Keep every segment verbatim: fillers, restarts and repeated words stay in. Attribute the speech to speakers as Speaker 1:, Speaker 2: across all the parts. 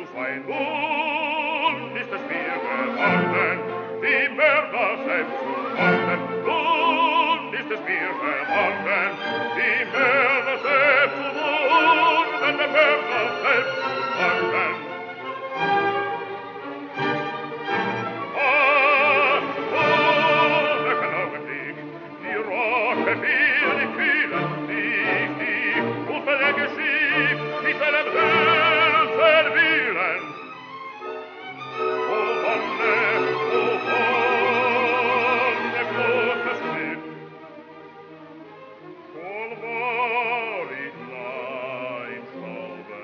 Speaker 1: zu sein. Nun ist es mir geworden, die Mörder selbst zu morden. Nun ist es mir geworden, die Mörder selbst zu morden, die Mörder selbst zu morden. Ah, oh, welchen Augenblick, die Rache für die Kühlen, die, die, und für den Geschick, mit seinem Hülsen wühlen. O Wonne, o Wonne, großes Glück, schon war ich nah im Staube,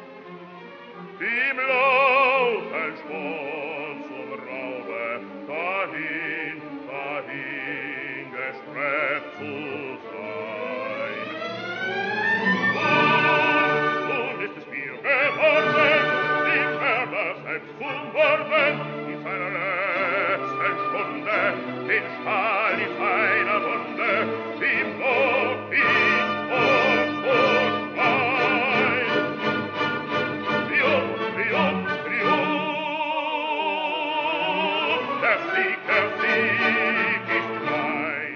Speaker 1: im lauten Sport zum Raube, dahin, dahin gestreckt zu sein. Und nun ist es mir geworden, die Mörder selbst zu morden, in seiner letzten Stunde, den Stahl in seiner Wunde, ihm noch in uns verschwein. Triumph, Triumph, Triumph, der Sieg, der Sieg ist mein.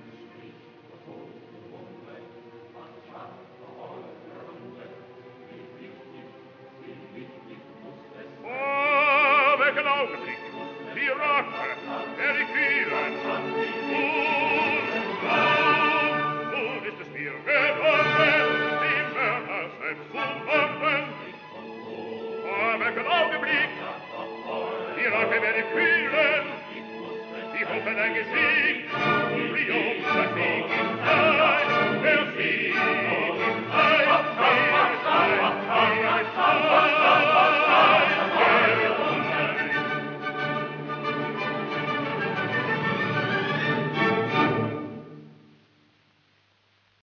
Speaker 1: Oh, welchen Augenblick, die Rache, der die Kühlen. Nun, nun, nun ist es mir geworden, die Mörder selbst zu morden. Oh, welchen Augenblick, die Rache, der die Kühlen. Die hoffen ein Gesicht, Triumph, der Sieg ist da.